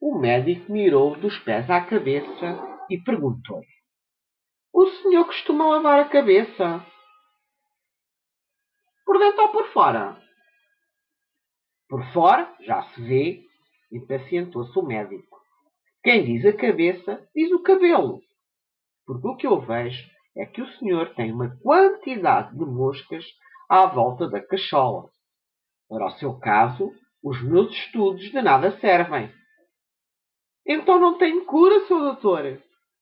O médico mirou dos pés à cabeça e perguntou: O senhor costuma lavar a cabeça? Por dentro ou por fora? Por fora, já se vê, impacientou-se o médico. Quem diz a cabeça, diz o cabelo. Porque o que eu vejo é que o senhor tem uma quantidade de moscas à volta da cachola. Para o seu caso, os meus estudos de nada servem. Então não tem cura, seu doutor.